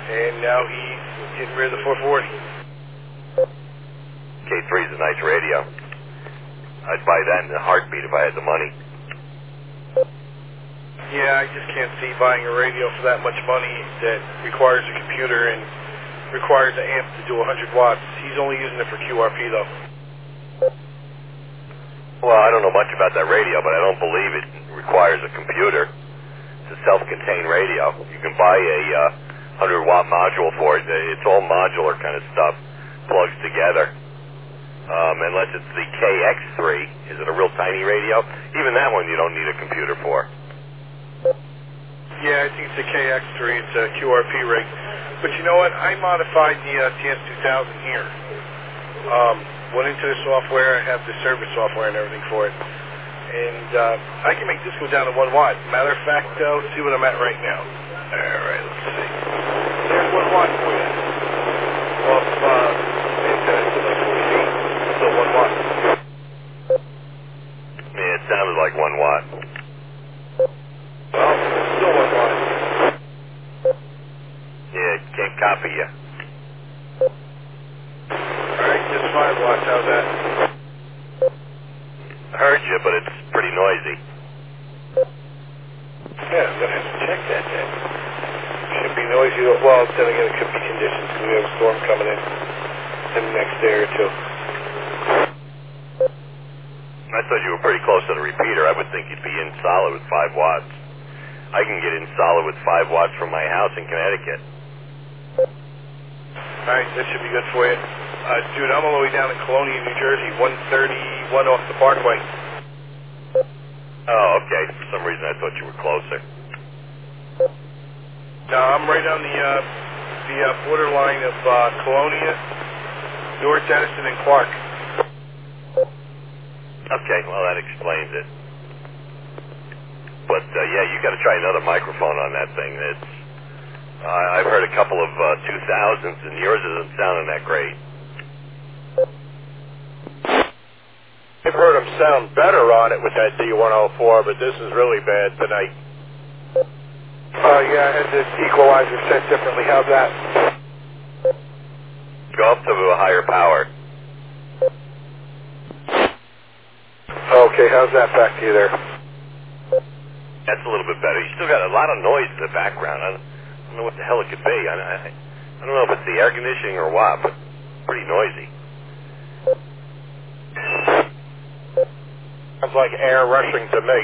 and now he's getting rid of the 440. K3 is a nice radio. I'd buy that in a heartbeat if I had the money. Yeah, I just can't see buying a radio for that much money that requires a computer and requires an amp to do 100 watts. He's only using it for QRP, though. Well, I don't know much about that radio, but I don't believe it requires a computer. It's a self-contained radio. You can buy a 100-watt module for it. It's all modular kind of stuff, plugs together. Unless it's the KX3. Is it a real tiny radio? Even that one you don't need a computer for. Yeah, I think it's a KX3. It's a QRP rig. But you know what? I modified the TS2000 here. Went into the software. I have the service software and everything for it. And I can make this go down to 1 watt. Matter of fact, though, see what I'm at right now. All right, let's see. There's 1 watt for you. Off, to like 40 feet. Still 1 watt. Yeah, it sounded like 1 watt. Well, still 1 watt. Yeah, it can't copy you. Alright, just 5 watts. How's that? I heard you, but it's pretty noisy. Yeah, I'm going to have to check that then. Should be noisy. Well, then again, it could be conditions because we have a storm coming in the next day or two. I thought you were pretty close to the repeater. I would think you'd be in solid with 5 watts. I can get in solid with 5 watts from my house in Connecticut. Alright, that should be good for you. Dude, I'm all the way down in Colonia, New Jersey, 131 off the Parkway. Oh, okay. For some reason I thought you were closer. No, I'm right on the borderline of Colonia, North Edison, and Clark. Okay, well that explains it. But yeah, you got to try another microphone on that thing. It's I've heard a couple of 2000s, and yours isn't sounding that great. I've heard them sound better on it with that D104, but this is really bad tonight. Yeah, and the equalizer set differently. How's that? Go up to a higher power. Okay, how's that back to you there? That's a little bit better. You still got a lot of noise in the background. I don't know what the hell it could be. I don't know if it's the air conditioning or what, but pretty noisy. Sounds like air rushing to me.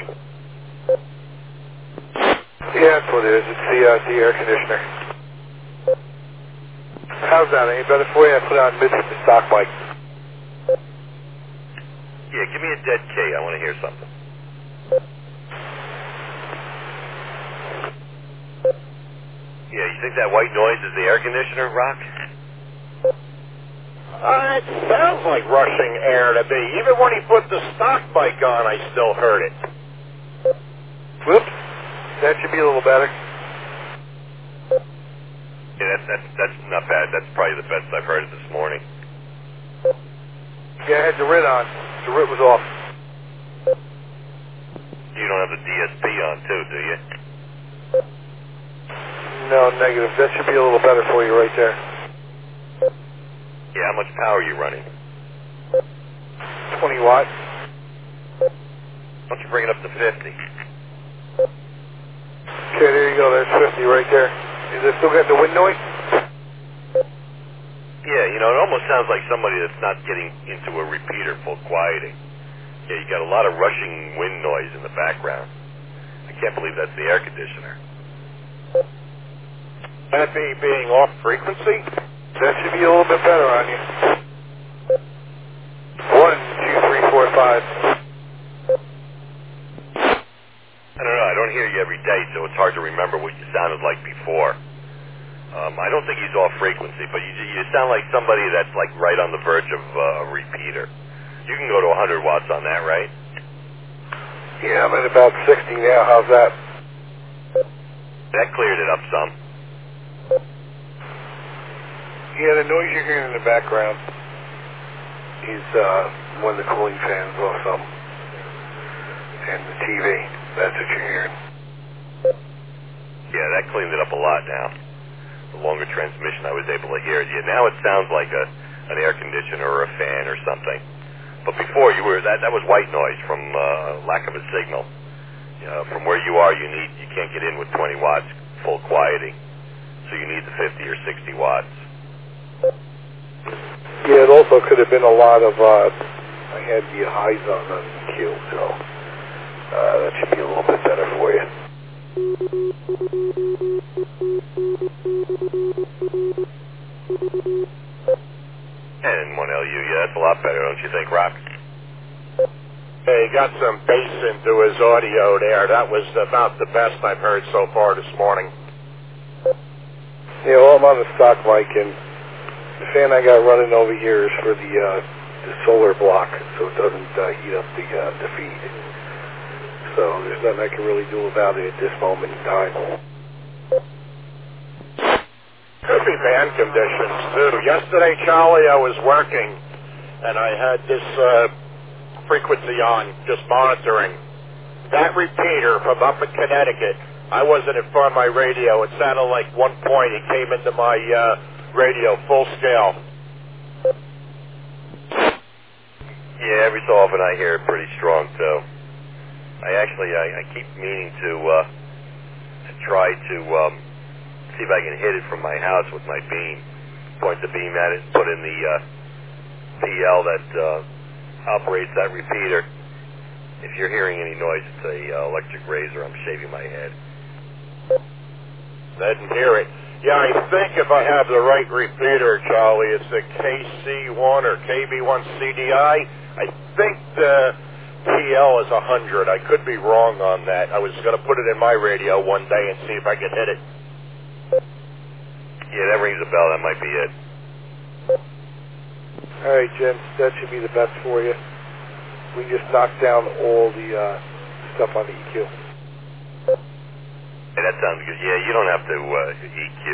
Yeah, that's what it is. It's the air conditioner. How's that? Any better for you? I put on mid the stock mic. Yeah, give me a dead K. I want to hear something. Yeah, you think that white noise is the air conditioner, Rock? It sounds like rushing air to me. Even when he put the stock mic on, I still heard it. Whoops. That should be a little better. Yeah, that's not bad. That's probably the best I've heard it this morning. Yeah, I had the RIT on. The RIT was off. You don't have the DSP on too, do you? No, negative. That should be a little better for you right there. Yeah, how much power are you running? 20 watt. Why don't you bring it up to 50? Okay, there you go. There's 50 right there. Is it still got the wind noise? Yeah, you know, it almost sounds like somebody that's not getting into a repeater full quieting. Yeah, you got a lot of rushing wind noise in the background. I can't believe that's the air conditioner. That being off frequency? That should be a little bit better on you. 1, 2, 3, 4, 5. I don't know. I don't hear you every day, so it's hard to remember what you sounded like before. I don't think he's off frequency, but you sound like somebody that's like right on the verge of a repeater. You can go to 100 watts on that, right? Yeah, I'm at about 60 now. How's that? That cleared it up some. Yeah, the noise you're hearing in the background is one of the cooling fans or something. And the TV. That's what you're hearing. Yeah, that cleaned it up a lot now. the longer transmission, I was able to hear it. Yeah, now it sounds like an air conditioner or a fan or something. But before that was white noise from lack of a signal. From where you are, you can't get in with 20 watts full quieting, so you need the 50 or 60 watts. Yeah, it also could have been a lot of. I had the highs on EQ, so that should be a little bit better for you. And 1LU, yeah, that's a lot better, don't you think, Rock? Hey, he got some bass into his audio there. That was about the best I've heard so far this morning. Yeah, well, I'm on the stock mic, and the fan I got running over here is for the solar block, so it doesn't heat up the feed. So there's nothing I can really do about it at this moment in time. Could be band conditions, too. Yesterday, Charlie, I was working, and I had this frequency on, just monitoring. That repeater from up in Connecticut, I wasn't in front of my radio. It sounded like 1 point. It came into my radio full scale. Yeah, every so often I hear it pretty strong, too. I keep meaning to try to see if I can hit it from my house with my beam. Point the beam at it and put in the PL that operates that repeater. If you're hearing any noise, it's a electric razor. I'm shaving my head. I didn't hear it. Yeah, I think if I have the right repeater, Charlie, it's the KC1 or KB1 CDI. I think the PL is 100. I could be wrong on that. I was going to put it in my radio one day and see if I could hit it. Yeah, that rings a bell. That might be it. All right, Jim, that should be the best for you. We just knocked down all the stuff on the EQ. Hey, that sounds good. Yeah, you don't have to EQ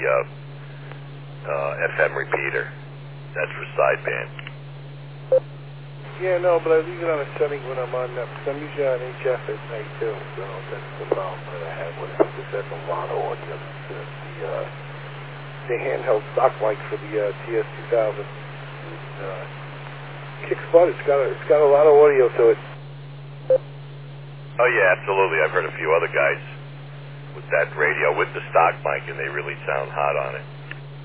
a FM repeater. That's for sideband. Yeah, no, but I leave it on a setting when I'm on, because I'm usually on HF at night too, so that's the problem that I have with it, because that's a lot of audio. The handheld stock mic for the TS2000. Kicks butt. It's got a lot of audio to it. Oh yeah, absolutely. I've heard a few other guys with that radio with the stock mic, and they really sound hot on it.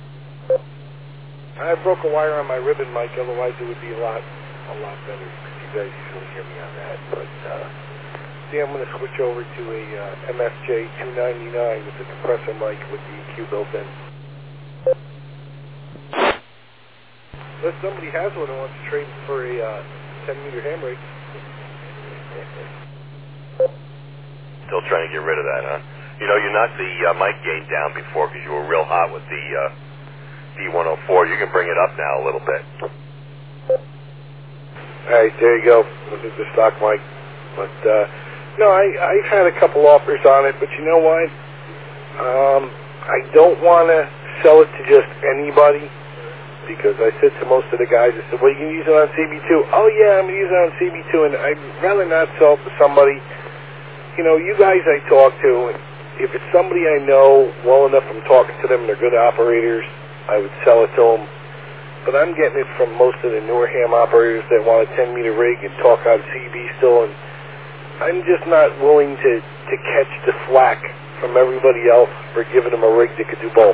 I broke a wire on my ribbon mic, otherwise it would be a lot better, because you guys usually hear me on that. But see, I'm going to switch over to a MFJ 299 with the compressor mic with the EQ built in. Unless somebody has one and wants to trade for a 10-meter handbrake. Still trying to get rid of that, huh? You know, you knocked the mic gain down before because you were real hot with the D104. You can bring it up now a little bit. All right, there you go. This is the stock mic. But, no, I've had a couple offers on it, but you know what? I don't want to sell it to just anybody, because I said to most of the guys, I said, well, you can use it on CB2. Oh, yeah, I'm going to use it on CB2, and I'd rather not sell it to somebody. You know, you guys I talk to, if it's somebody I know well enough from talking to them and they're good operators, I would sell it to them. But I'm getting it from most of the newer ham operators that want a 10-meter rig and talk on CB still, and I'm just not willing to catch the flack from everybody else for giving them a rig that could do both.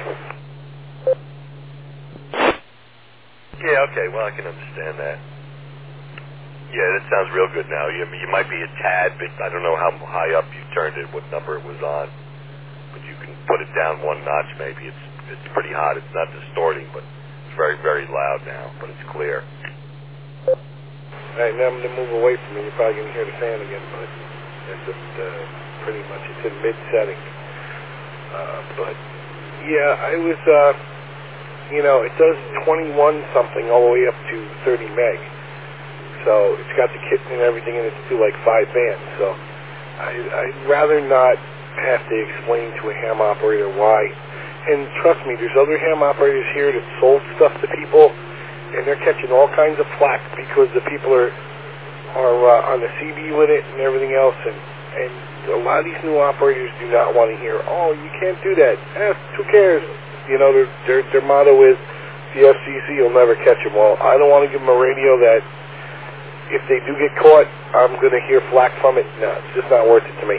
Yeah, okay, well, I can understand that. Yeah, that sounds real good now. You might be a tad bit, I don't know how high up you turned it, what number it was on, but you can put it down one notch maybe. It's pretty hot. It's not distorting, but it's very, very loud now, but it's clear. All right, now I'm going to move away from it. You're probably going to hear the fan again, but that's just pretty much, it's in mid-setting. But, yeah, I was, you know, it does 21-something all the way up to 30 meg. So it's got the kit and everything, and it's to like 5 bands. So I'd rather not have to explain to a ham operator why. And trust me, there's other ham operators here that sold stuff to people, and they're catching all kinds of flack because the people are on the CB with it and everything else. And a lot of these new operators do not want to hear, oh, you can't do that. Who cares? You know, their motto is, the FCC will never catch them. Well, I don't want to give them a radio that, if they do get caught, I'm going to hear flack from it. No, it's just not worth it to me.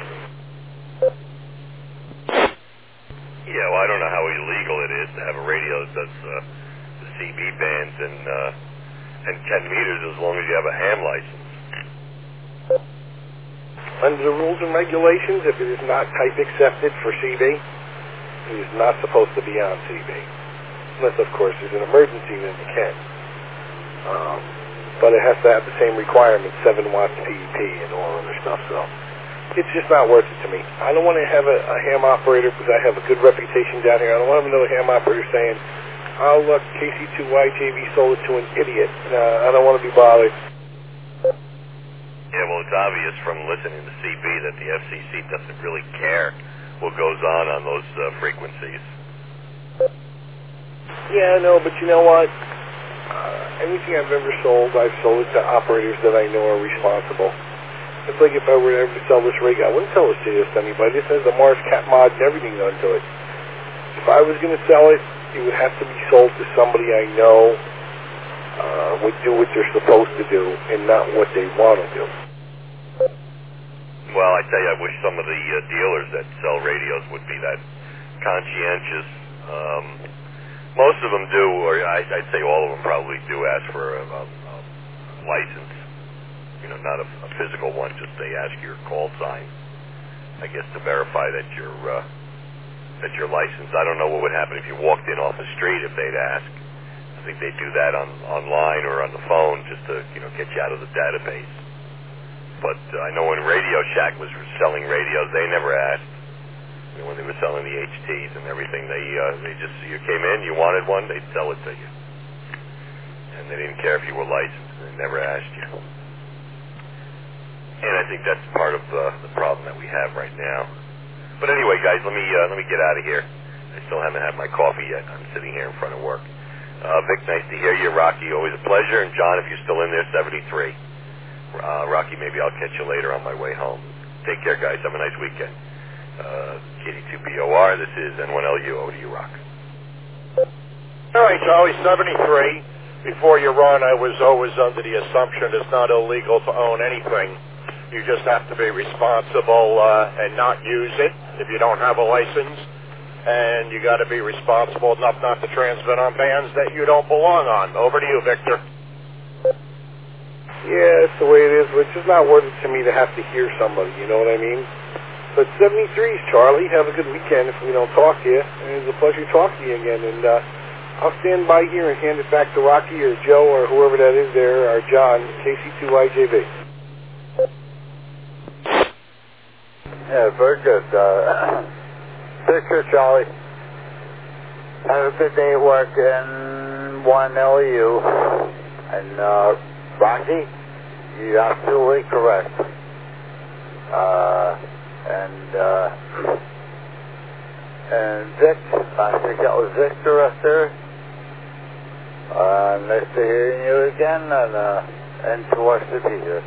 Yeah, well, I don't know how illegal it is to have a radio that does the CB bands and 10 meters as long as you have a ham license. Under the rules and regulations, if it is not type accepted for CB, it is not supposed to be on CB. Unless, of course, there's an emergency, then you can. But it has to have the same requirements, 7 watts PEP and all other stuff, so it's just not worth it to me. I don't want to have a ham operator, because I have a good reputation down here. I don't want to have another ham operator saying, oh, look, KC2YJV sold it to an idiot. I don't want to be bothered. Yeah, well, it's obvious from listening to CB that the FCC doesn't really care what goes on those frequencies. Yeah, no, but you know what? Anything I've ever sold, I've sold it to operators that I know are responsible. It's like if I were to ever sell this rig, I wouldn't sell this to just anybody. This has a Mars Cat mod and everything done to it. If I was going to sell it, it would have to be sold to somebody I know would do what they're supposed to do and not what they want to do. Well, I tell you, I wish some of the dealers that sell radios would be that conscientious. Most of them do, or I'd say all of them probably do ask for a license. You know, not a physical one, just they ask your call sign, I guess, to verify that you're licensed. I don't know what would happen if you walked in off the street if they'd ask. I think they'd do that online or on the phone just to, get you out of the database. But I know when Radio Shack was selling radios, they never asked. When they were selling the HTs and everything, they just, you came in, you wanted one, they'd sell it to you. And they didn't care if you were licensed. They never asked you. And I think that's part of the problem that we have right now. But anyway, guys, let me get out of here. I still haven't had my coffee yet. I'm sitting here in front of work. Vic, nice to hear you. Rocky, always a pleasure. And John, if you're still in there, 73. Rocky, maybe I'll catch you later on my way home. Take care, guys. Have a nice weekend. KD2BOR, this is N1LU. Over to you, Rock. All right, Charlie, 73. Before you run, I was always under the assumption it's not illegal to own anything. You just have to be responsible and not use it if you don't have a license. And you got to be responsible enough not to transmit on bands that you don't belong on. Over to you, Victor. Yeah, it's the way it is, but it's just not worth it to me to have to hear somebody, you know what I mean? But 73's, Charlie. Have a good weekend if we don't talk to you. And it was a pleasure talking to you again. And I'll stand by here and hand it back to Rocky or Joe or whoever that is there, or John, KC2YJV. Yeah, very good. Picture, Charlie. Have a good day at work, N1LU. And Rocky, you're absolutely correct. And Vic, I think that was Victor up there. Nice to hearing you again, and to us to be here.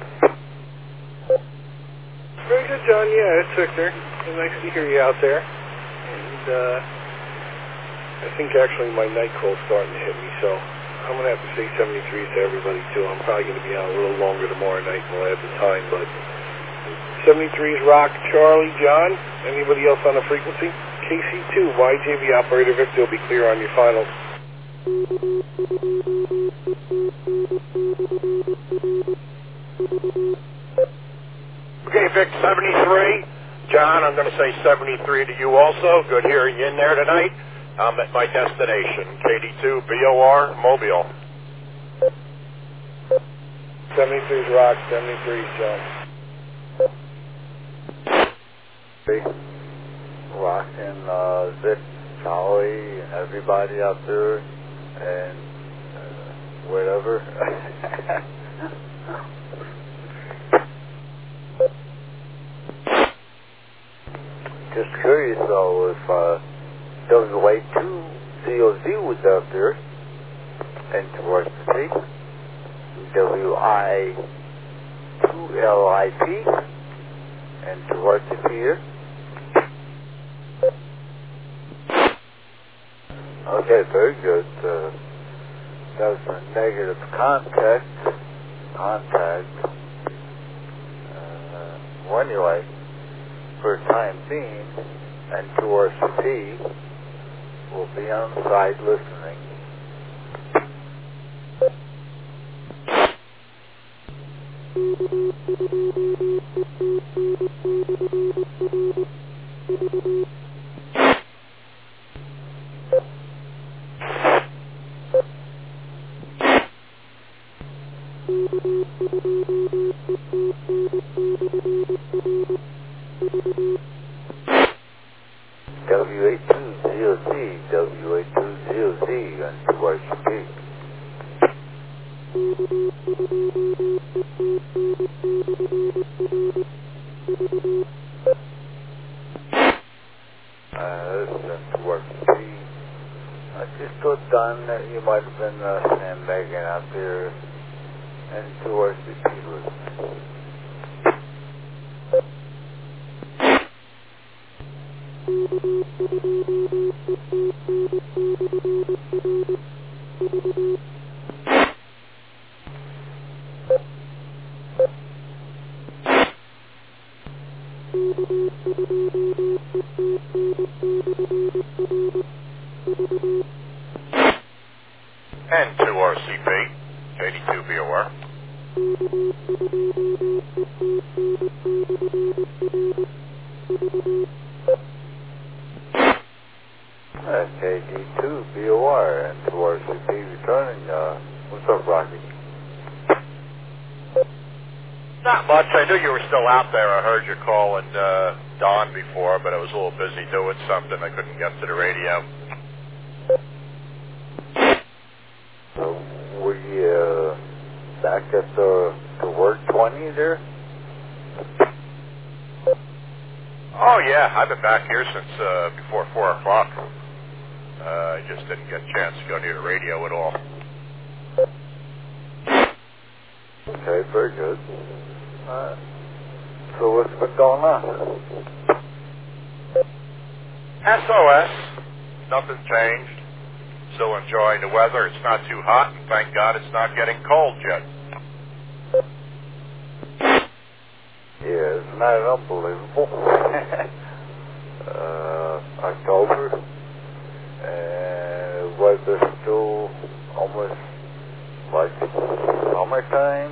Very good, John. Yeah, it's Victor. It's nice to hear you out there. And I think actually my night call's starting to hit me, so I'm going to have to say 73 to everybody, too. I'm probably going to be on a little longer tomorrow night when I have the time, but 73's Rock, Charlie, John. Anybody else on the frequency? KC2, YJV operator Victor will be clear on your finals. Okay, Vic, 73. John, I'm going to say 73 to you also. Good hearing you in there tonight. I'm at my destination, KD2BOR, Mobile. 73's Rock, 73's John. Rock and Vic, Charlie, and everybody out there, and whatever. Just curious though, if WA2 COZ was out there, and towards the T, WI2LIP, and towards the Peter. Okay, very good. That was a negative contact. Well, anyway, for the time being, N2RCP will be on site listening. WA2ZOZ, WA2ZOZ, N2RCP. N2RCP. I just thought, Don, that you might have been sandbagging out there. N2RCP listening. N2RCP, 82 BOR. KD2 BOR, N2RCP returning. What's up, Rocky? Not much. I knew you were still out there. I heard you calling Don before, but I was a little busy doing something. I couldn't get to the radio. So, were you back at the work 20 there? Oh, yeah. I've been back here since before 4 o'clock. I just didn't get a chance to go near the radio at all. Okay, very good. So what's been going on? SOS. Nothing changed. Still enjoying the weather. It's not too hot, and thank God it's not getting cold yet. Yeah, isn't that unbelievable? October, and weather's still almost like summertime,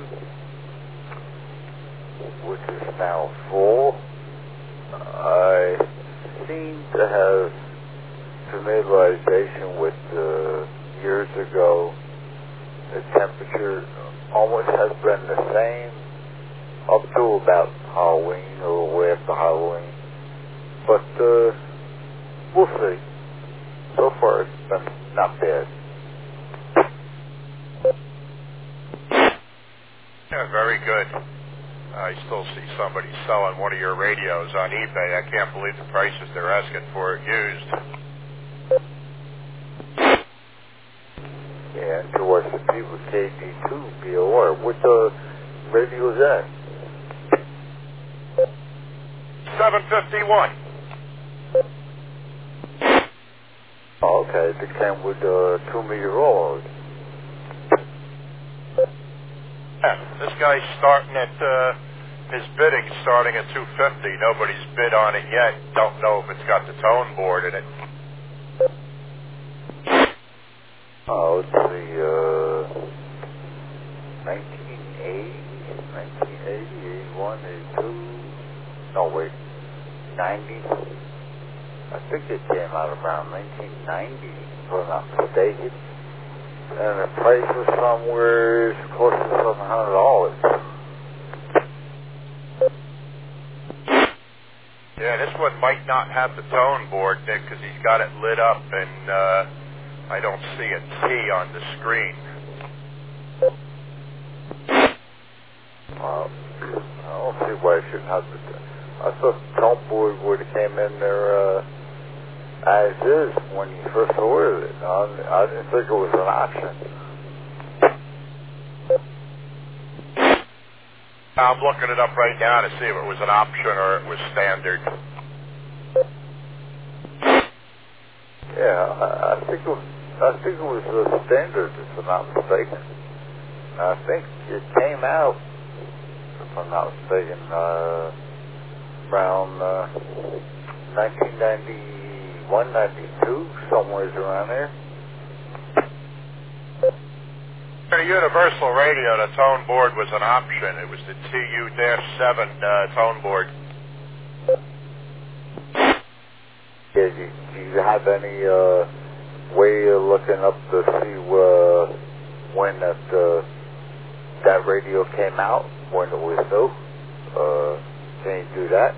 which is now full. I seem to have familiarization with years ago. The temperature almost has been the same up to about Halloween or way after Halloween. But we'll see. So far it's been not bad. Yeah, very good. I still see somebody selling one of your radios on eBay. I can't believe the prices they're asking for it used. Yeah, and towards the people KD2 BOR. What radio is that? 751. Oh, okay. It came with 2-meter rollers. Yeah, this guy's starting at, his bidding's starting at 250. Nobody's bid on it yet. Don't know if it's got the tone board in it. Oh, it's the 1980, 81, 82. No, wait, 90. I think it came out around 1990, if I'm not mistaken. And the price was somewhere close to $700. Yeah, this one might not have the tone board, Nick, because he's got it lit up, and I don't see a T on the screen. I don't see why I shouldn't have the... I thought the tone board would have came in there as is when you first ordered it. I didn't think it was an option. I'm looking it up right now to see if it was an option or it was standard. I think it was standard, if I'm not mistaken. I think it came out, if I'm not mistaken, around 1991, 92, somewhere around there. The universal radio, the tone board was an option. It was the TU-7 tone board. Yeah, do you have any way of looking up to see when that radio came out, when it was new? Can you do that?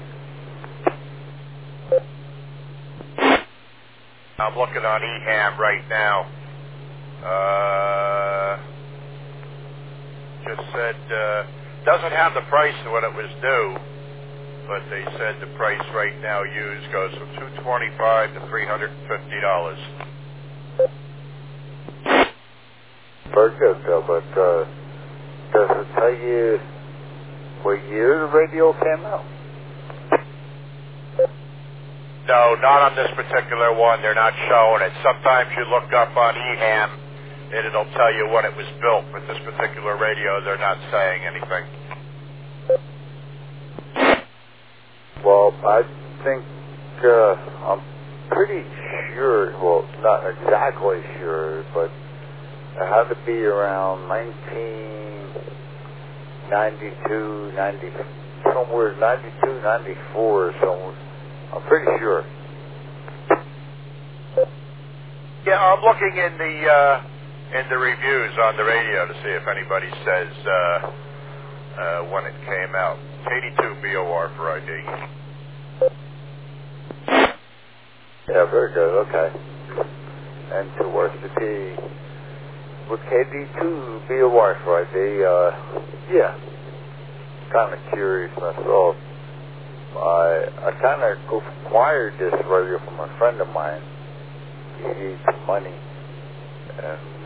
I'm looking on EHAM right now. Just said, doesn't have the price when it was due, but they said the price right now used goes from $225 to $350. Very good, though, but does it tell you what year the radio came out? No, not on this particular one. They're not showing it. Sometimes you look up on EHAM and it'll tell you when it was built, but this particular radio, they're not saying anything. Well, I think I'm pretty sure, well, not exactly sure, but it had to be around 1992, somewhere 92, 94 or somewhere. I'm pretty sure. Yeah, I'm looking in the reviews on the radio to see if anybody says when it came out. 82 BOR for ID. Yeah, very good. Okay. And to work the T with KD2 BOR for ID. Yeah. Kind of curious myself. I kind of acquired this radio from a friend of mine. He needed some money, and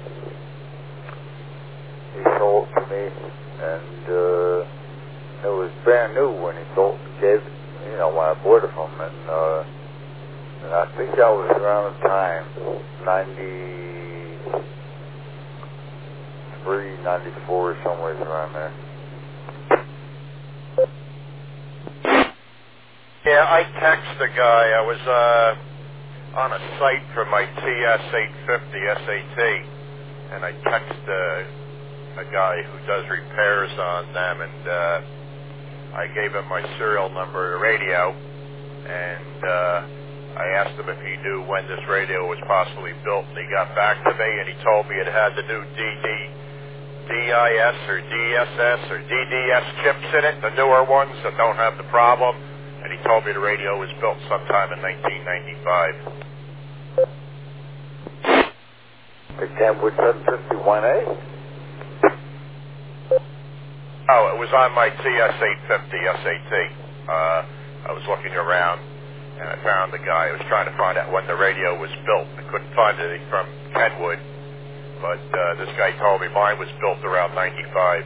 he sold it to me, and it was brand new when he gave it, when I bought it from him, and I think that was around the time, 93, 94, somewhere around there. Yeah, I text the guy. I was on a site for my TS-850 SAT, and I text a guy who does repairs on them, and I gave him my serial number radio, and I asked him if he knew when this radio was possibly built, and he got back to me, and he told me it had the new DIS or DSS or DDS chips in it, the newer ones that don't have the problem. And he told me the radio was built sometime in 1995. The Kenwood 751A? Oh, it was on my TS-850 SAT. I was looking around, and I found the guy. I was trying to find out when the radio was built. I couldn't find anything from Kenwood, but this guy told me mine was built around 95.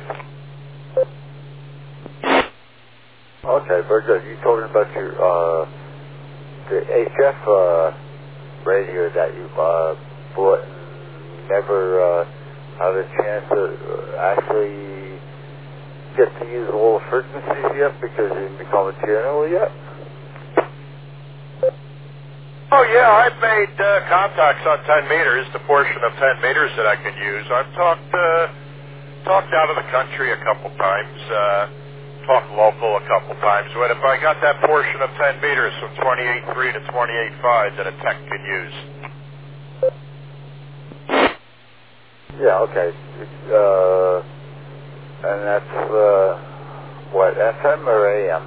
Okay, very good. You told me about your the HF radio that you bought and never had a chance to actually get to use all the frequencies yet because you didn't become a channel yet? Oh, yeah, I've made contacts on 10 meters, the portion of 10 meters that I can use. I've talked out of the country a couple times. Talked local a couple times, but if I got that portion of 10 meters from 28.3 to 28.5 that a tech can use. Yeah, okay. And that's, what, FM or AM?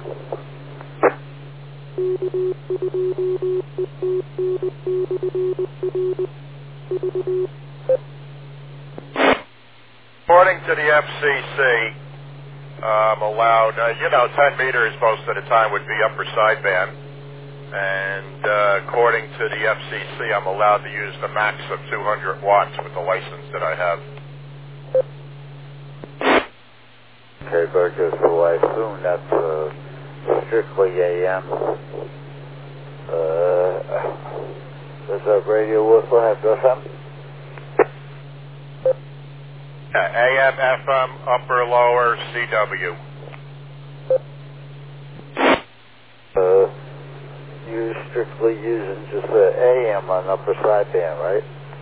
According to the FCC, I'm allowed, 10 meters most of the time would be upper sideband, and according to the FCC, I'm allowed to use the max of 200 watts with the license that I have. Okay, very good. So I assume that's strictly AM. Does that radio also have FM? AM, FM, upper, lower, CW. You're strictly using just the AM on upper sideband, right?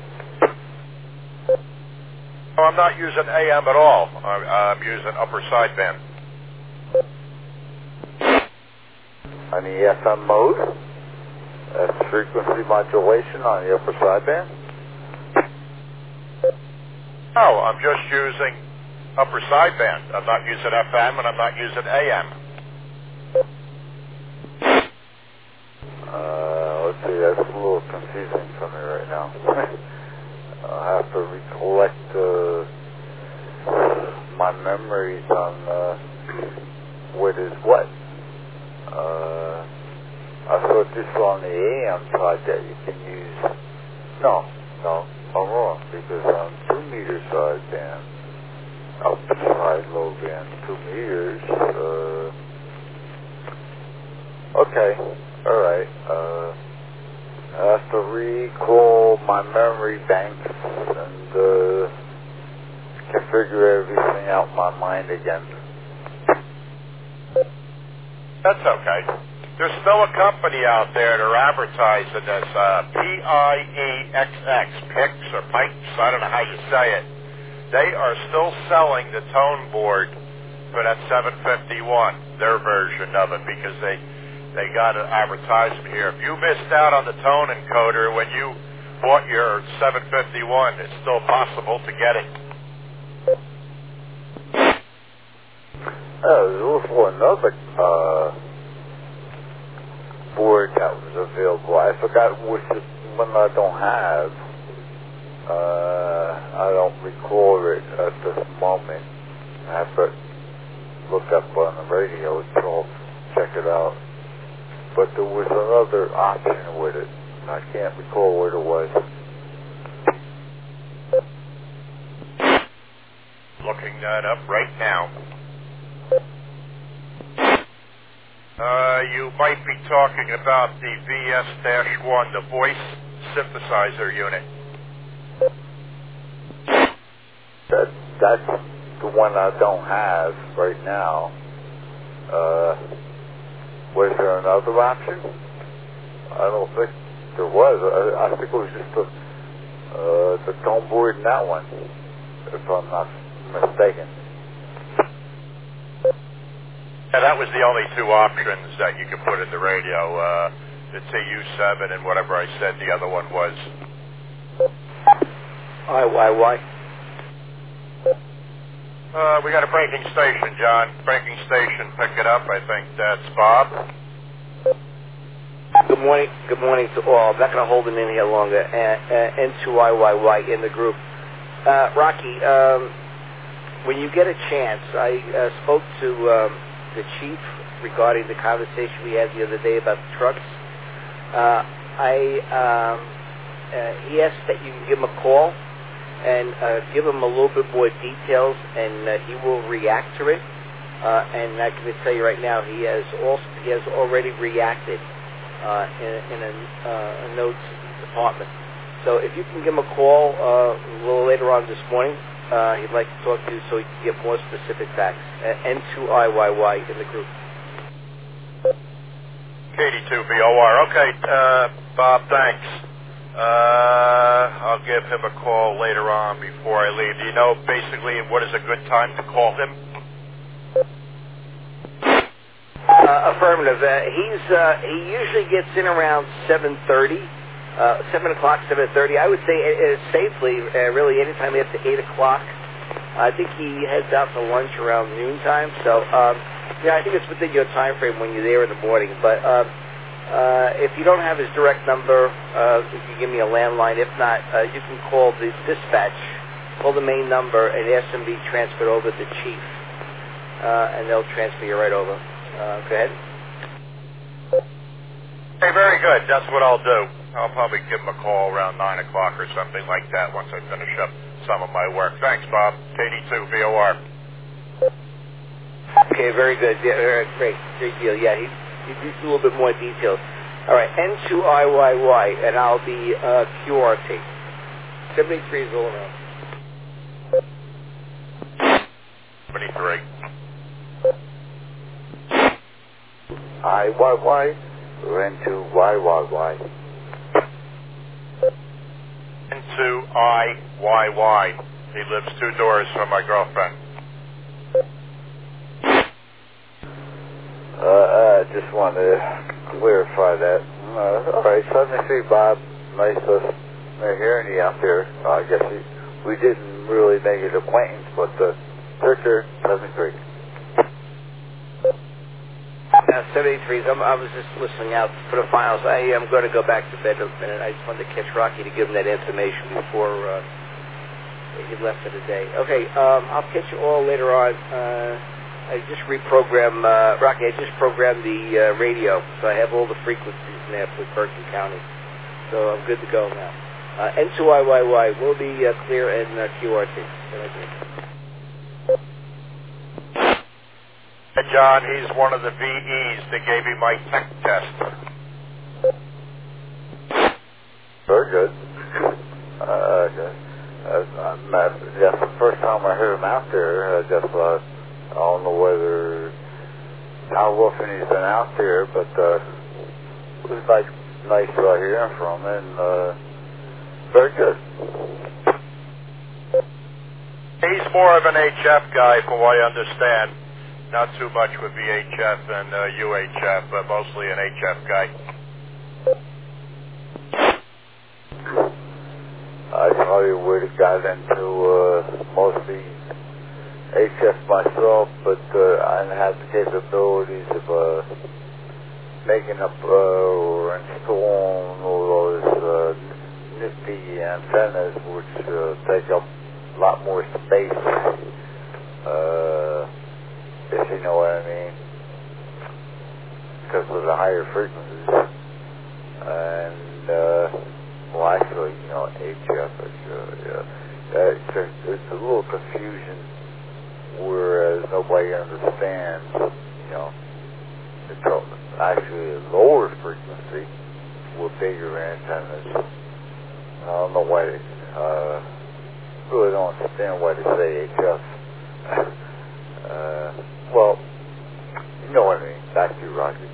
No, I'm not using AM at all. I'm using upper sideband. On the FM mode? That's frequency modulation on the upper sideband? No, I'm just using upper sideband. I'm not using FM and I'm not using AM. Let's see, that's a little confusing for me right now. I'll have to recollect my memories on what is what. I thought this on the AM side that you can use. No, I'm wrong, because on 2 meter sideband, upper side low band, 2 meters, okay, alright, I have to recall my memory banks and configure everything out in my mind again. That's okay. There's still a company out there that are advertising this PIEXX, PIX or Pikes, I don't know how you say it. They are still selling the tone board for that 751, their version of it, because they got an advertisement here. If you missed out on the tone encoder when you bought your 751, it's still possible to get it. There's also another board that was available. I forgot which one I don't have. I don't recall it at this moment. I have to look up on the radio itself, check it out. But there was another option with it. I can't recall what it was. Looking that up right now. You might be talking about the VS-1, the voice synthesizer unit. That's the one I don't have right now. Was there another option? I don't think there was. I think it was just the tone board in that one, if I'm not mistaken. Yeah, that was the only two options that you could put in the radio. The TU7 and whatever I said the other one was. Why? We got a breaking station, John. Breaking station, pick it up. I think that's Bob. Good morning to all. I'm not going to hold him in here longer. N2IYY in the group. Rocky, when you get a chance, I spoke to the chief regarding the conversation we had the other day about the trucks. He asked that you can give him a call and give him a little bit more details, and he will react to it. And I can tell you right now, he has already reacted in a notes department. So if you can give him a call a little later on this morning, he'd like to talk to you so he can get more specific facts. N2IYY in the group. KD2VOR. Okay, Bob, thanks. I'll give him a call later on before I leave. Do you know basically what is a good time to call him? Affirmative. He usually gets in around 7:30, 7 o'clock, 7:30. I would say safely, really anytime after 8 o'clock. I think he heads out to lunch around noontime. So, I think it's within your time frame when you're there in the morning. But if you don't have his direct number, you can give me a landline. If not, you can call the dispatch, call the main number, and ask them to be transferred over to the chief, and they'll transfer you right over. Go ahead. Hey, very good. That's what I'll do. I'll probably give him a call around 9 o'clock or something like that once I finish up some of my work. Thanks, Bob. KD2VOR. Okay, very good. Yeah, great deal. Yeah, he gives a little bit more details. All right, N2IYY, and I'll be QRT. 73 is all around. 73. IYY, N2YYY. N2IYY. He lives 2 doors from my girlfriend. Just wanted to clarify that. All right, 73, Bob. Nice hearing you out there. I guess we didn't really make an acquaintance, but Victor, 73. 73. I was just listening out for the finals. I am going to go back to bed in a minute. I just wanted to catch Rocky to give him that information before he left for the day. Okay, I'll catch you all later on. I just reprogrammed, Rocky, I just programmed the radio, so I have all the frequencies now for Bergen County. So I'm good to go now. N2IYY will be clear in QRT. John, he's one of the VEs that gave me my tech test. Very good. That's the first time I heard him out there. I don't know how often he's been out there, but it was nice hearing from him, and very good. He's more of an HF guy, from what I understand. Not too much with VHF and UHF, but mostly an HF guy. I probably would have got into mostly HF myself, but I didn't have the capabilities of making up or installing all those nifty antennas, which take up a lot more space, if you know what I mean, because of the higher frequencies. And, well, actually, HF it's a little confusion, whereas nobody understands, it's actually a lower frequency with bigger antennas. I don't know why really don't understand why they say HF. Well, you know what I mean. Back to you, Rocky.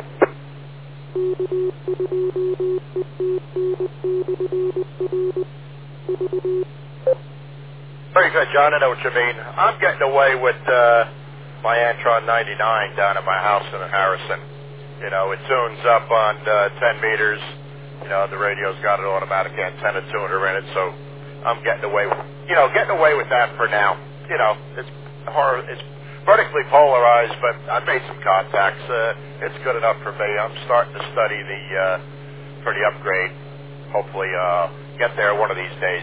Very good, John. I know what you mean. I'm getting away with my Antron 99 down at my house in Harrison. It tunes up on 10 meters. The radio's got an automatic antenna tuner in it, so I'm getting away with that for now. It's vertically polarized, but I've made some contacts. It's good enough for me. I'm starting to study for the upgrade. Hopefully, get there one of these days.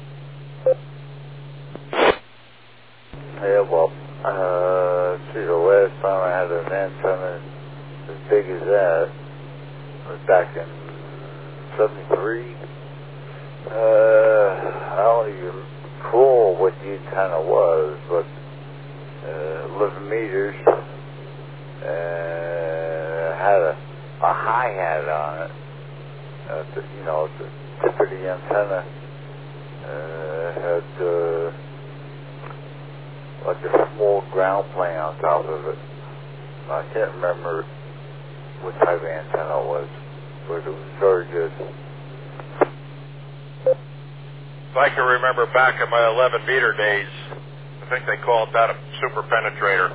Yeah, well, the last time I had an antenna as big as that was back in 73. I don't even recall what the antenna was, but 11 meters, had a hi-hat on it. The tip of the antenna had like a small ground plane on top of it. I can't remember what type of antenna it was, but it was very good. If I can remember back in my 11-meter days, I think they called that a super penetrator.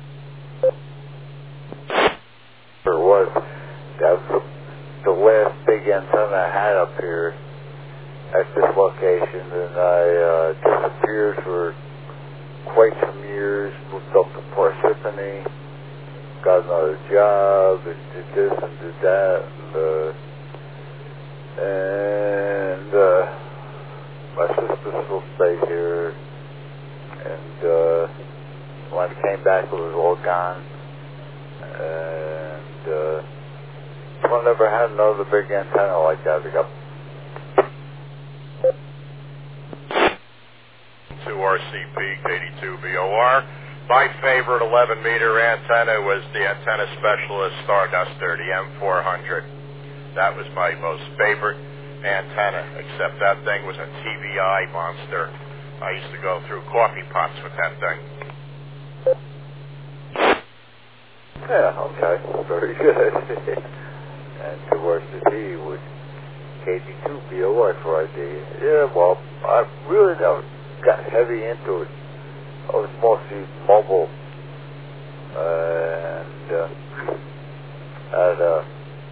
There was. That was the last big antenna I had up here at this location, and I disappeared for quite some years, moved up to Parsippany, got another job, and did this and did that, and my sister still stayed here, and when I came back it was all gone, and I never had another big antenna like that. I got 2RCP, 82 VOR. My favorite 11-meter antenna was the Antenna Specialist Starduster, the M400. That was my most favorite antenna, except that thing was a TVI monster. I used to go through coffee pots with that thing. Yeah, okay, very good. And diversity with KD2 BOI for ID. Yeah, well, I really never got heavy into it. I was mostly mobile and had a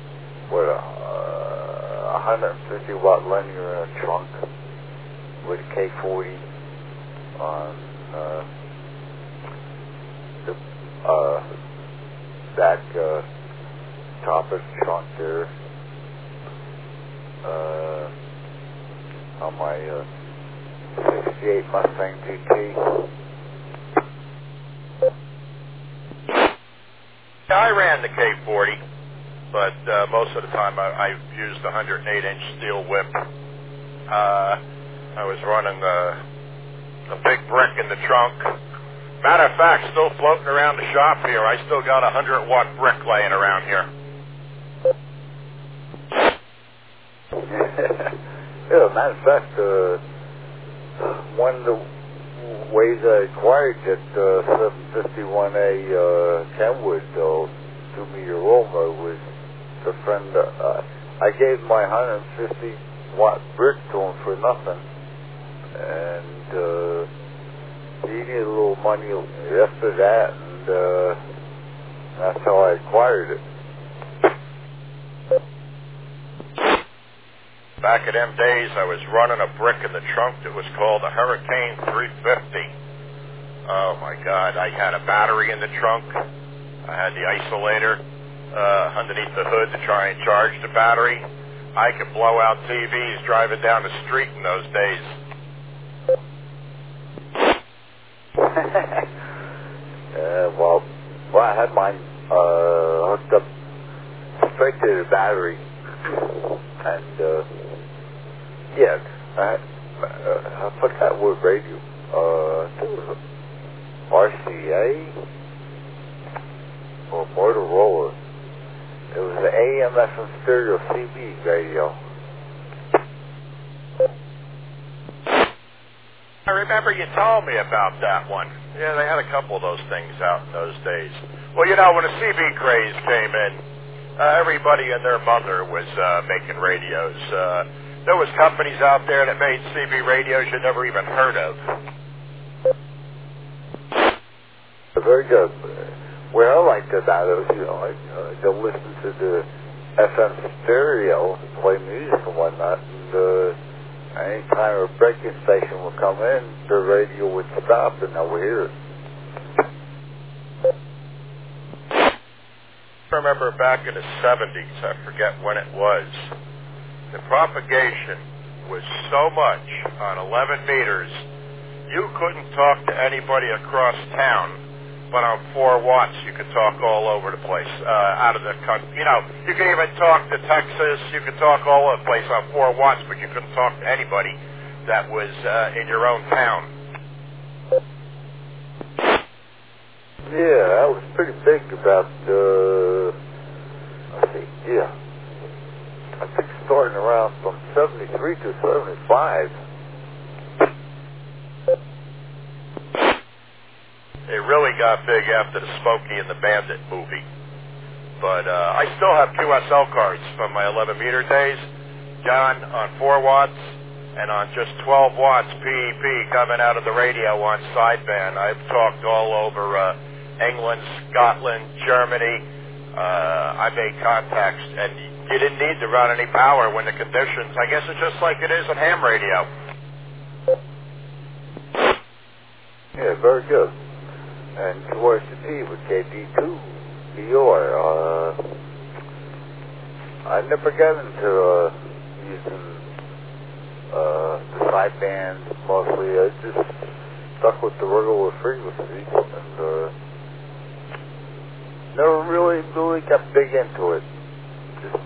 150 watt linear in a trunk with a K40 on the back top of the trunk there. On my 68 Mustang GT. I ran the K40, but most of the time I used the 108-inch steel whip. I was running the big brick in the trunk. Matter of fact, still floating around the shop here. I still got a 100-watt brick laying around here. Yeah, matter of fact, one of the ways I acquired that 751A Kenwood 2-meter Roma was a friend. I gave my 150-watt brick to him for nothing, and he needed a little money after that, and that's how I acquired it. Back in them days, I was running a brick in the trunk that was called a Hurricane 350. Oh my God, I had a battery in the trunk. I had the isolator underneath the hood to try and charge the battery. I could blow out TVs driving down the street in those days. Well, I had mine hooked up straight to the battery, and yeah, I put that word radio. It was RCA or Motorola. It was the AM FM stereo CB radio. I remember you told me about that one. Yeah, they had a couple of those things out in those days. Well, you know, when the CB craze came in, everybody and their mother was making radios. There was companies out there that made CB radios you never even heard of. Very good. What I liked about it was, you know, I don't listen to the FM stereo, play music and whatnot, and any time a breaking station would come in, the radio would stop and I would hear it. I remember back in the 70s, I forget when it was, the propagation was so much on 11 meters, you couldn't talk to anybody across town, but on 4 watts you could talk all over the place, out of the country. You know, you could even talk to Texas, you could talk all over the place on 4 watts, but you couldn't talk to anybody that was in your own town. Yeah, that was pretty big about, let's see, yeah. I think starting around from 73 to 75. It really got big after the Smokey and the Bandit movie. But I still have QSL cards from my 11-meter days. John on 4 watts and on just 12 watts PEP coming out of the radio on sideband. I've talked all over England, Scotland, Germany. I made contacts, and you didn't need to run any power when the conditions, I guess it's just like it is on ham radio. Yeah, very good. And towards the T with KD2, BOR, I never got into using the sideband mostly. I just stuck with the regular frequencies and never really got big into it. Just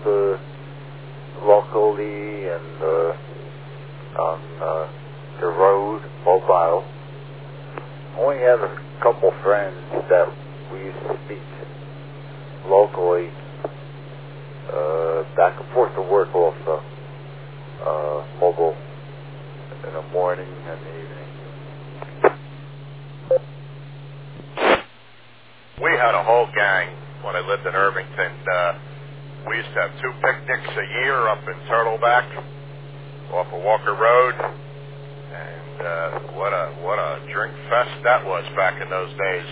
locally and on the road, mobile. Only had a couple friends that we used to speak locally back and forth to work also. Mobile in the morning and the evening. We had a whole gang when I lived in Irvington. We used to have 2 picnics a year up in Turtleback off of Walker Road. And what a drink fest that was back in those days.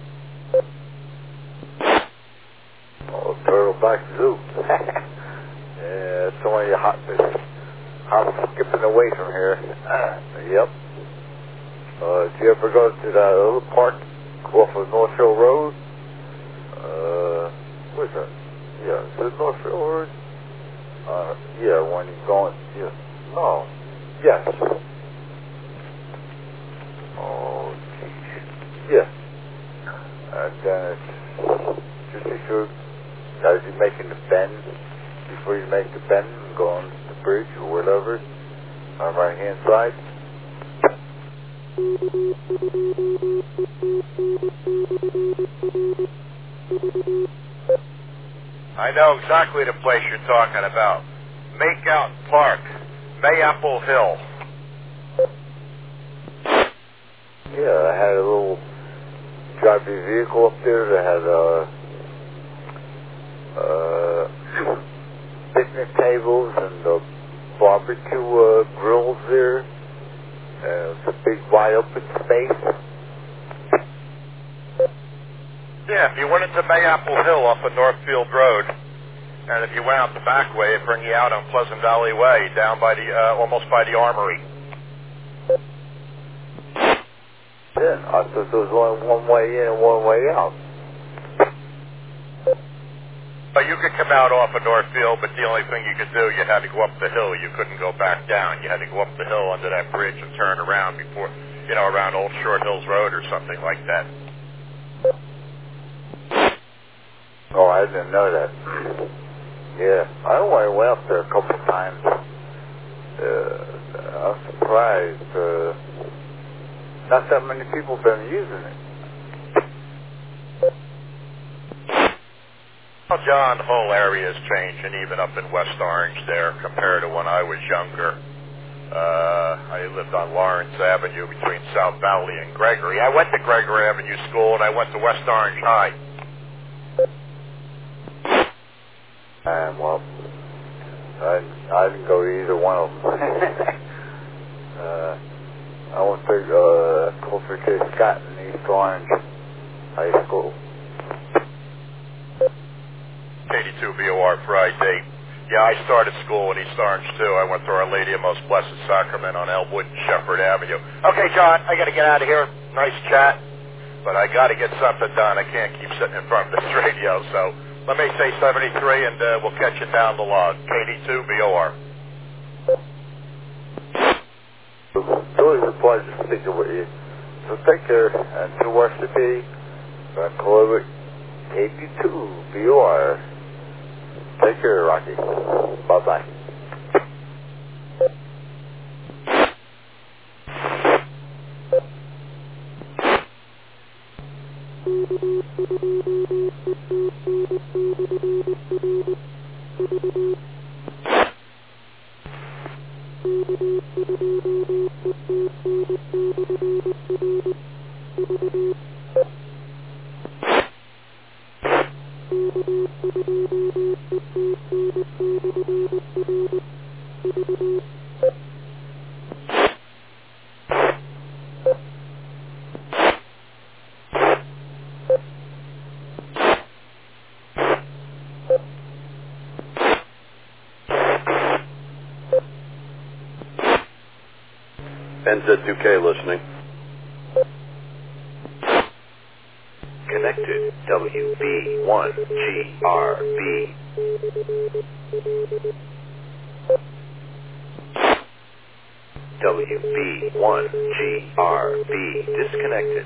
Oh, Turtleback Zoo. Yeah, it's only hot skipping away from here. Yep. Did you ever go to that little park off of North Hill Road? What is that? Yeah, is it North Hill Road? Yeah, when you're going, yeah. No. Yes. Oh, geez. Yeah. And then it's just before, as you're making the bend, before you make the bend and go on the bridge or whatever, on the right hand side. I know exactly the place you're talking about. Makeout Park, Mayapple Hill. Yeah, I had a little driving vehicle up there that had picnic tables and barbecue grills there. It's a big wide open space. Yeah, if you went into Mayapple Hill off of Northfield Road, and if you went out the back way, it'd bring you out on Pleasant Valley Way, down by the almost by the Armory. Yeah, I thought there was only one way in and one way out. But you could come out off of Northfield, but the only thing you could do, you had to go up the hill. You couldn't go back down. You had to go up the hill under that bridge and turn around before, around Old Short Hills Road or something like that. Oh, I didn't know that. Yeah, I only went up there a couple of times. I'm surprised. Not that many people have been using it. Well, John, the whole area has changed, and even up in West Orange there, compared to when I was younger. I lived on Lawrence Avenue between South Valley and Gregory. I went to Gregory Avenue School, and I went to West Orange High. Well, I didn't go to either one of them. I went to Clifford J. Scott in East Orange High School. 82 VOR Friday. Yeah, I started school in East Orange, too. I went to Our Lady of Most Blessed Sacrament on Elwood and Shepherd Avenue. Okay, John, I got to get out of here. Nice chat, but I got to get something done. I can't keep sitting in front of this radio, so let me say 73, and we'll catch you down the log. KD2 VOR. It's always a pleasure speaking with you. So take care, and to worship be, Clover, KD2 VOR. Take care, Rocky. Bye-bye. NZ2K listening. Connected. WB1GRB. WB1GRB. Disconnected.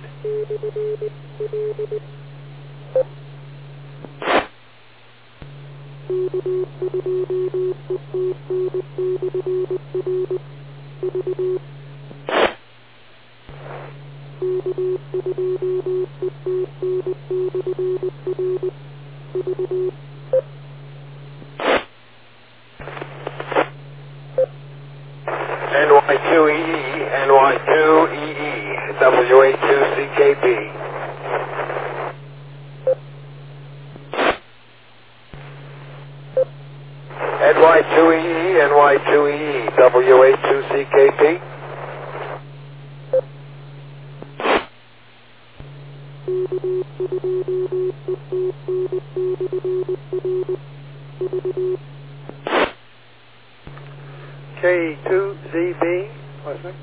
NY2EE, NY2EE, WA2CKB. NY2EE, NY2EE, WA2CKP. K2ZB, listening.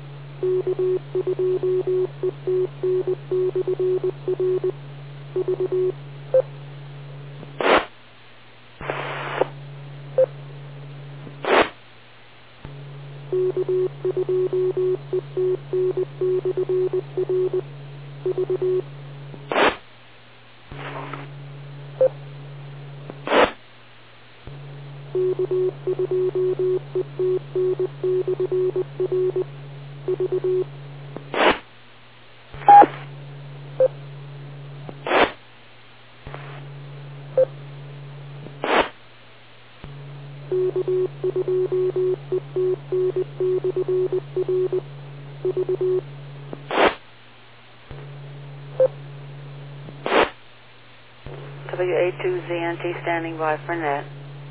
WA2ZNT standing by for net.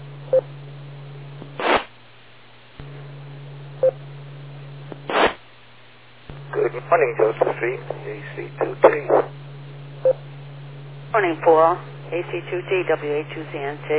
Good morning, Josephine, AC2T. Morning, Paul. AC2T, WA2ZNT.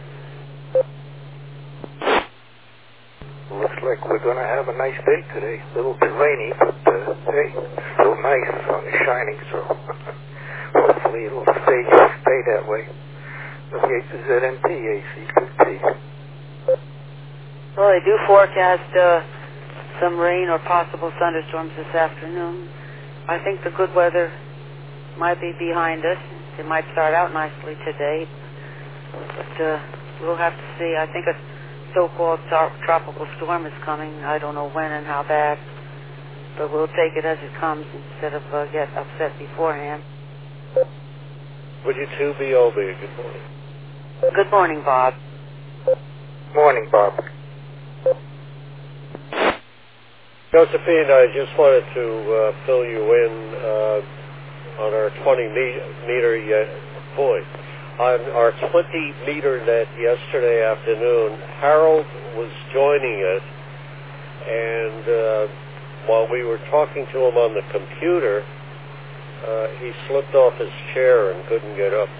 Looks like we're going to have a nice day today. A little bit rainy, but hey, still nice. The sun is shining, so hopefully it'll stay that way. WA2ZNT, AC2T. Well, they do forecast some rain or possible thunderstorms this afternoon. I think the good weather might be behind us. It might start out nicely today, but we'll have to see. I think a so-called tropical storm is coming. I don't know when and how bad, but we'll take it as it comes instead of get upset beforehand. W2BOB, good morning. Good morning, Bob. Morning, Bob. Josephine, I just wanted to fill you in on our 20-meter on our 20-meter net yesterday afternoon. Harold was joining it, and while we were talking to him on the computer, he slipped off his chair and couldn't get up.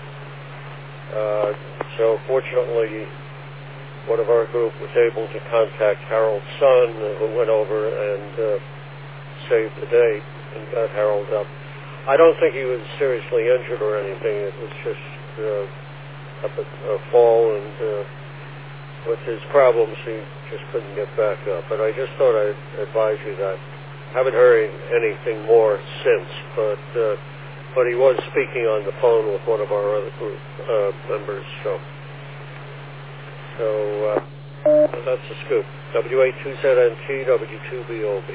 So fortunately, one of our group was able to contact Harold's son, who went over and saved the day and got Harold up. I don't think he was seriously injured or anything. It was just a fall, and with his problems, he just couldn't get back up. But I just thought I'd advise you that. Haven't heard anything more since, but he was speaking on the phone with one of our other group members, so that's the scoop. WA2ZNT, W2BOB.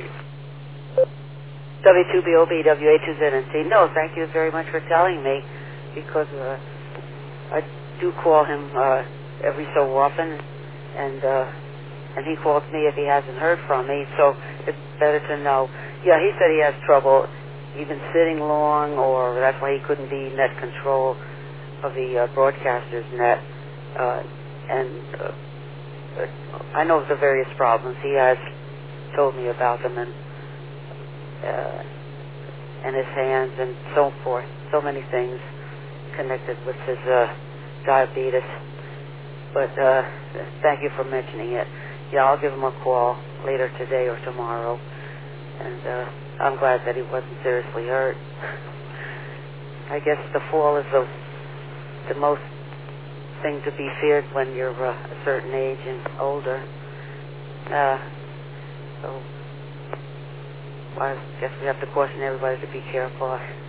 W2BOB, WA2ZNT. No, thank you very much for telling me, because I do call him every so often, and he calls me if he hasn't heard from me, so it's better to know. Yeah, he said he has trouble even sitting long, or that's why he couldn't be net control of the broadcaster's net. I know the various problems. He has told me about them, and his hands and so forth. So many things connected with his diabetes. But thank you for mentioning it. Yeah, I'll give him a call later today or tomorrow. And I'm glad that he wasn't seriously hurt. I guess the fall is the most thing to be feared when you're a certain age and older. So I guess we have to caution everybody to be careful.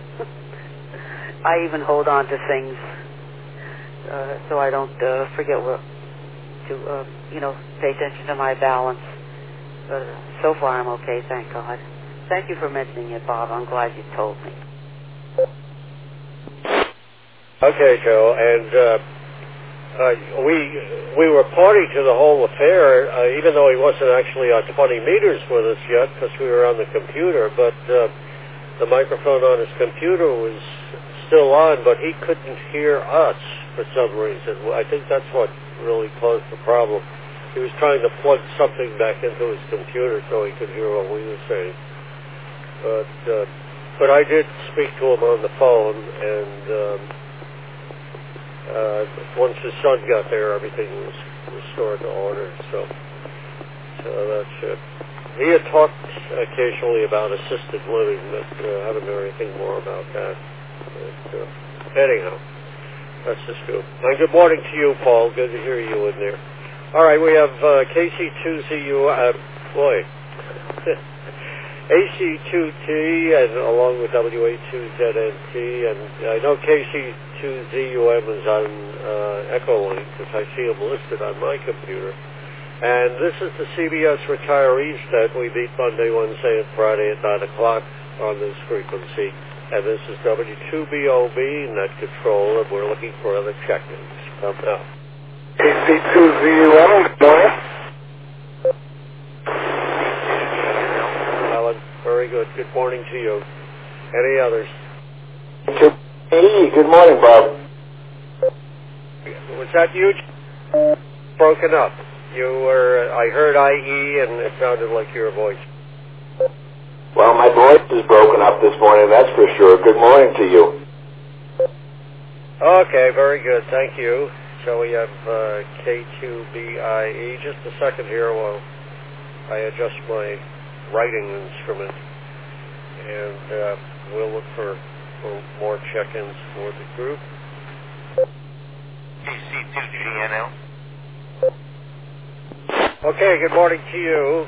I even hold on to things so I don't forget to pay attention to my balance. But so far I'm okay, thank God. Thank you for mentioning it, Bob. I'm glad you told me. Okay, Joe, and We were party to the whole affair, even though he wasn't actually on 20 meters with us yet, because we were on the computer. But the microphone on his computer was still on, but he couldn't hear us for some reason. I think that's what really caused the problem. He was trying to plug something back into his computer so he could hear what we were saying. But I did speak to him on the phone, and once his son got there, everything was restored to order. So that's it. He had talked occasionally about assisted living, but I haven't heard anything more about that. But, anyhow, that's the scoop. And good morning to you, Paul. Good to hear you in there. All right, we have KC2ZU, AC2T, and along with WA2ZNT, and I know KC2ZUM is on Echolink, because I see them listed on my computer. And this is the CBS retirees that we meet Monday, Wednesday, and Friday at 9 o'clock on this frequency. And this is W2BOB, net control, and we're looking for other check-ins. Come now. AC2ZUM, morning. Alan, very good. Good morning to you. Any others? Hey, good morning, Bob. Was that you? Broken up. You were, I heard IE, and it sounded like your voice. Well, my voice is broken up this morning, that's for sure. Good morning to you. Okay, very good. Thank you. So we have K2BIE. Just a second here while I adjust my writing instrument. And we'll look for more check-ins for the group. KC2GNL. Okay, good morning to you.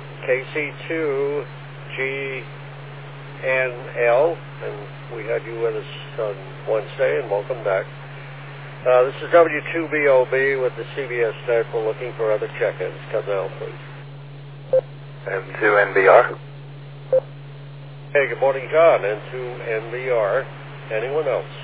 KC2GNL. And we had you with us on Wednesday, and welcome back. This is W2BOB with the CBS net. We're looking for other check-ins. Come now, please. N2NBR. Hey, good morning, John. N2NBR. Anyone else?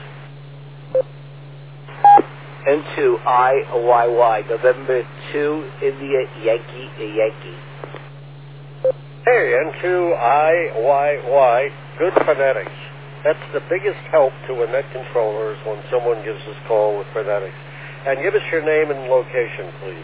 N2IYY, November 2, India, Yankee. Hey, N2IYY. Good phonetics. That's the biggest help to a net controller is when someone gives us a call with phonetics. And give us your name and location, please.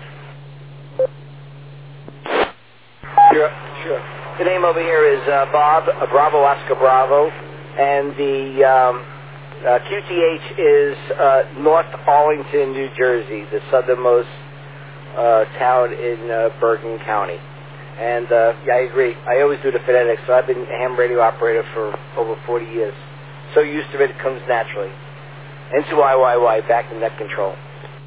Sure. The name over here is Bob, Bravo Oscar Bravo, and the QTH is North Arlington, New Jersey, the southernmost town in Bergen County. And yeah, I agree. I always do the phonetics, so I've been a ham radio operator for over 40 years. So used to it, it comes naturally. N2IYY, back to net control.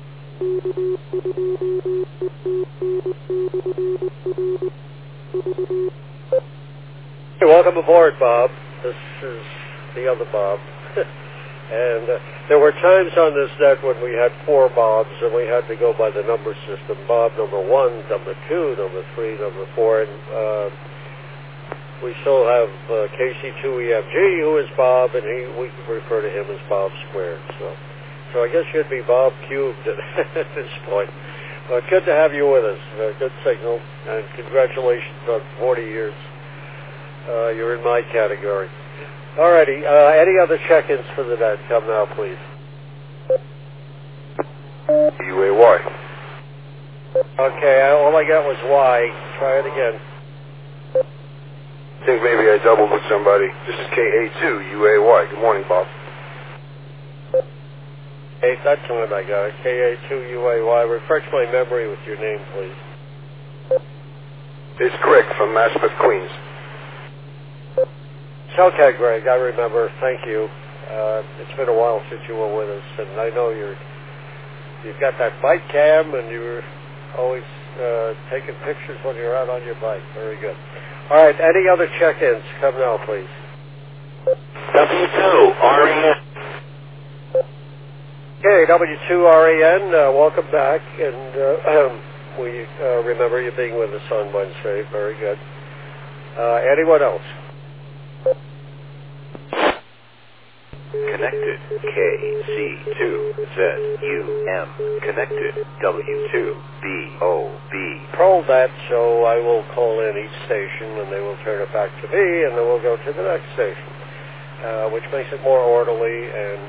Hey, welcome aboard, Bob. This is the other Bob. And there were times on this net when we had 4 Bobs, and we had to go by the number system. Bob number 1, number 2, number 3, number 4, and we still have KC2EMG, who is Bob, and we refer to him as Bob squared. So I guess you'd be Bob cubed at this point. But good to have you with us. Good signal, and congratulations on 40 years. You're in my category. Alrighty, any other check-ins for the net? Come now, please. UAY. Okay, all I got was Y. Try it again. I think maybe I doubled with somebody. This is KA2UAY. Good morning, Bob. Hey, that's the one I got. KA2UAY. Refresh my memory with your name, please. It's Greg from Maspeth, Queens. Okay, Greg, I remember. Thank you. It's been a while since you were with us, and I know you've got that bike cam, and you're always taking pictures when you're out on your bike. Very good. All right, any other check-ins? Come now, please. W2REN. Okay, W2REN, welcome back, and we remember you being with us on Wednesday. Very good. Connected. KC2ZUM. Connected. W2BOB. Control that, so I will call in each station and they will turn it back to me and then we'll go to the next station, which makes it more orderly, and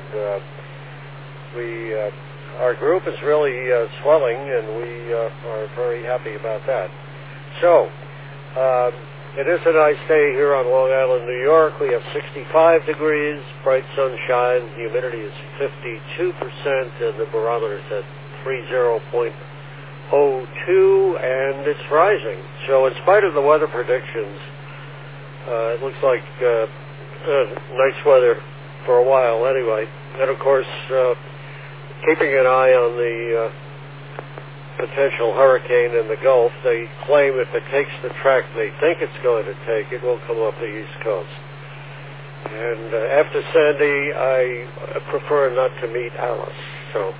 our group is really swelling, and we are very happy about that. So, it is a nice day here on Long Island, New York. We have 65 degrees, bright sunshine, humidity is 52%, and the barometer is at 30.02, and it's rising. So in spite of the weather predictions, it looks like nice weather for a while anyway. And of course, keeping an eye on the potential hurricane in the Gulf, they claim if it takes the track they think it's going to take, it will come up the East Coast. And after Sandy, I prefer not to meet Alice. So,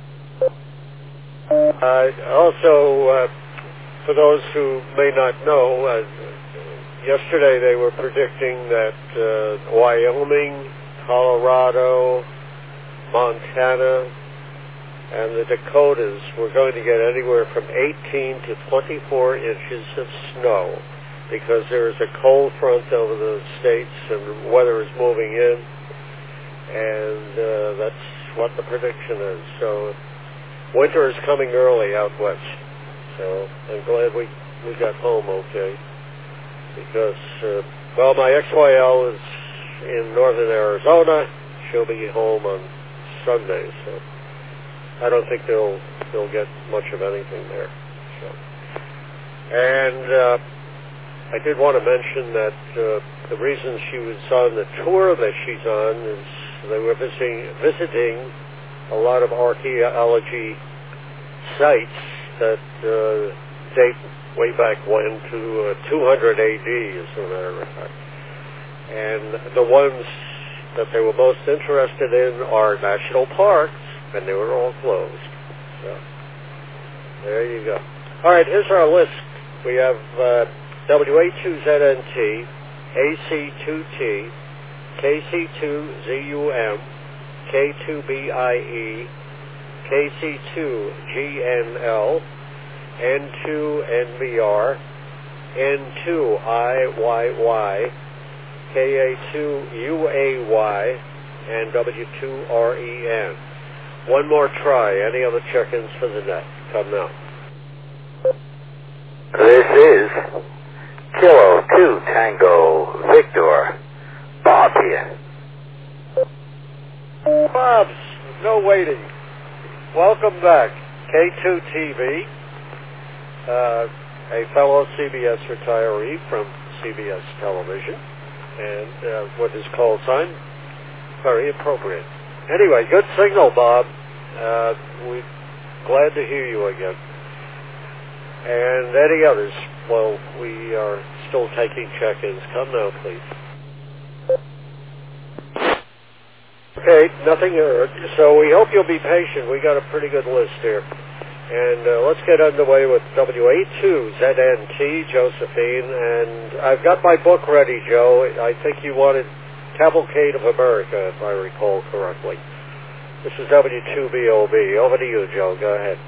also, for those who may not know, yesterday they were predicting that Wyoming, Colorado, Montana, and the Dakotas were going to get anywhere from 18 to 24 inches of snow because there is a cold front over the states and weather is moving in, and that's what the prediction is. So winter is coming early out west. So I'm glad we got home okay, because, well, my XYL is in northern Arizona. She'll be home on Sunday, so I don't think they'll get much of anything there. So. And I did want to mention that the reason she was on the tour that she's on is they were visiting a lot of archaeology sites that date way back when to 200 AD, as a matter of fact. And the ones that they were most interested in are national parks, and they were all closed. So, there you go. All right, here's our list. We have WA2ZNT, AC2T, KC2ZUM, K2BIE, KC2GNL, N2NBR, N2IYY, KA2UAY, and W2REN. One more try. Any other check-ins for the net? Come now. This is Kilo 2 Tango Victor. Bob here. Bob's, no waiting. Welcome back. K2TV, a fellow CBS retiree from CBS Television, and with his call sign, very appropriate. Anyway, good signal, Bob. We're glad to hear you again. And any others? Well, we are still taking check-ins. Come now, please. Okay, nothing heard. So we hope you'll be patient. We got a pretty good list here. And let's get underway with WA2ZNT, Josephine. And I've got my book ready, Joe. I think you wanted Cavalcade of America, if I recall correctly. This is W2BOB. Over to you, Joe. Go ahead.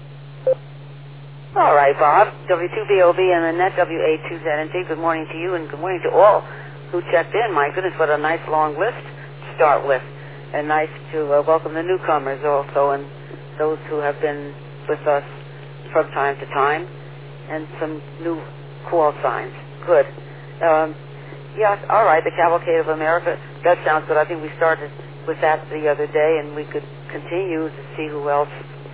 All right, Bob. W2BOB and the net WA2ZNT. Good morning to you, and good morning to all who checked in. My goodness, what a nice long list to start with. And nice to welcome the newcomers also, and those who have been with us from time to time, and some new call signs. Good. Yes, all right, the Cavalcade of America. That sounds good. I think we started with that the other day, and we could continue to see who else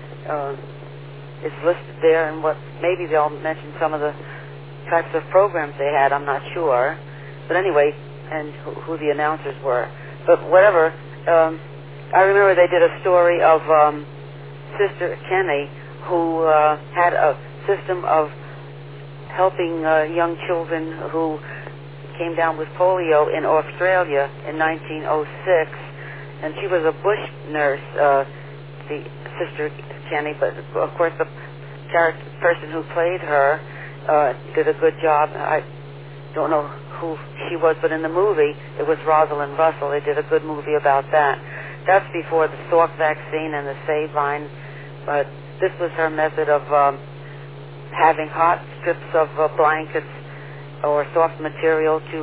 is listed there, and what maybe they'll mention some of the types of programs they had. I'm not sure. But anyway, and who the announcers were. But whatever, I remember they did a story of Sister Kenny, who had a system of helping young children who came down with polio in Australia in 1906, and she was a bush nurse, the Sister Kenny, but of course the person who played her did a good job. I don't know who she was, but in the movie, it was Rosalind Russell. They did a good movie about that. That's before the Salk vaccine and the Saline, but this was her method of having hot strips of blankets or soft material to